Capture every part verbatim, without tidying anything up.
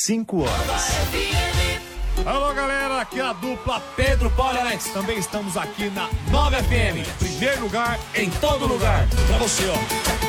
cinco horas. Alô, galera, aqui é a dupla Pedro, Paulo e Alex. Também estamos aqui na Nova F M. Primeiro lugar, em todo lugar. Pra você, ó.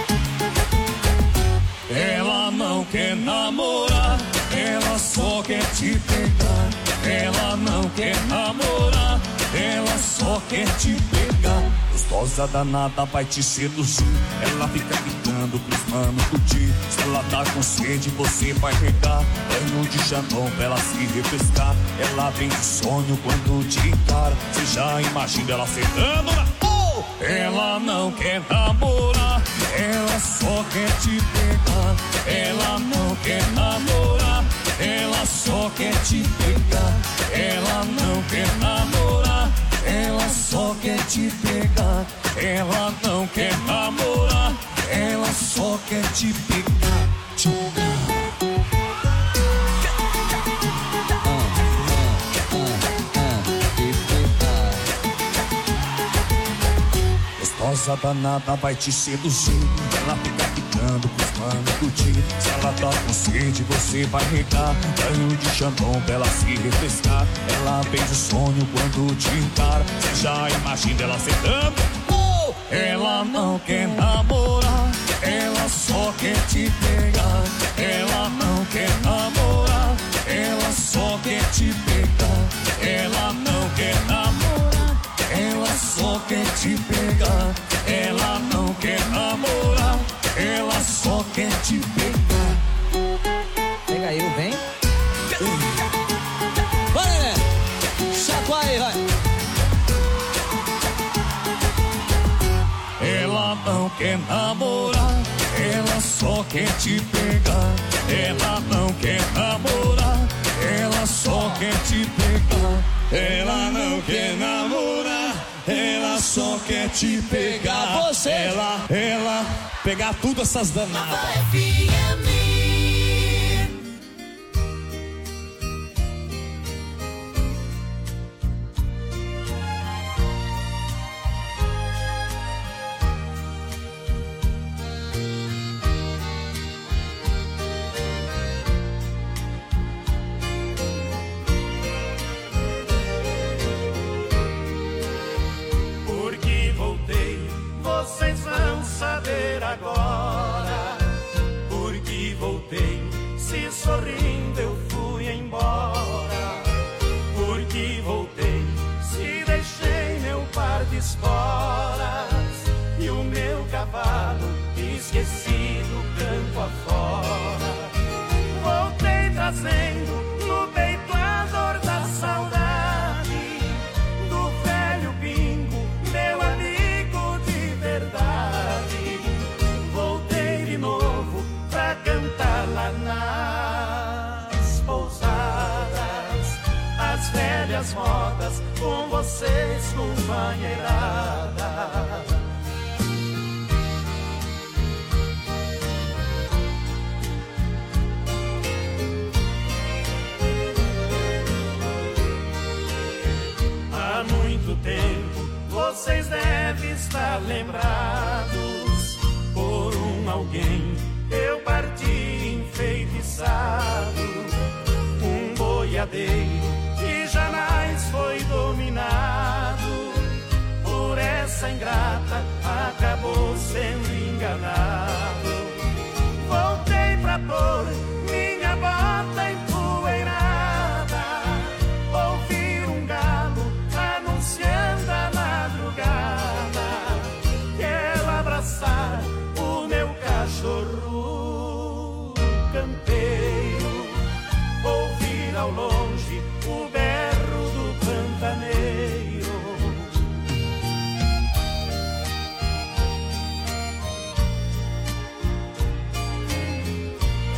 Ela não quer namorar, ela só quer te pegar. Ela não quer namorar, ela só quer te pegar. Gostosa danada vai te seduzir, ela fica gritando pros manos curtir. Se ela tá com sede, você vai pegar banho de Xandão pra ela se refrescar. Ela vem de sonho quando te encara, você já imagina ela sentando na... Oh! Ela não quer namorar, ela só quer te pegar. Ela não quer namorar, ela só quer te pegar. Ela não quer namorar, ela só quer te pegar. Ela não quer namorar, ela só quer te pegar. Te pegar. Gostosa danada vai te seduzir, ela fica ficando pros manos curtir. Se ela tá com sede, você vai regar banho de Xandão pra ela se refrescar. Ela vem de sonho quando te encara, você já imagina ela sentando. Oh! Ela não quer namorar, ela só quer te pegar. Ela não quer namorar, ela só quer te pegar. Ela não quer namorar, ela só quer te pegar. Ela não quer namorar, ela só quer te pegar. Pega eu, vem. Vai, né? Chacoalha aí, vai. Ela não quer namorar, ela só quer te pegar. Ela não quer namorar, ela só quer te pegar. Ela não quer namorar, ela só quer te pegar. Você. Ela, ela, pegar tudo essas danadas. Vocês vão saber agora, porque voltei, se sorrindo eu fui embora. Porque voltei, se deixei meu par de esporas e o meu cavalo esquecido campo afora. Voltei trazendo no peito a dor da saudade do velho bingo, meu amigo. Voltei de novo pra cantar lá nas pousadas as velhas modas com vocês, companheirada. Há muito tempo vocês devem estar lembrados por um alguém. Eu parti enfeitiçado, um boiadeiro que jamais foi dominado por essa ingrata, acabou sendo enganado. Voltei pra pôr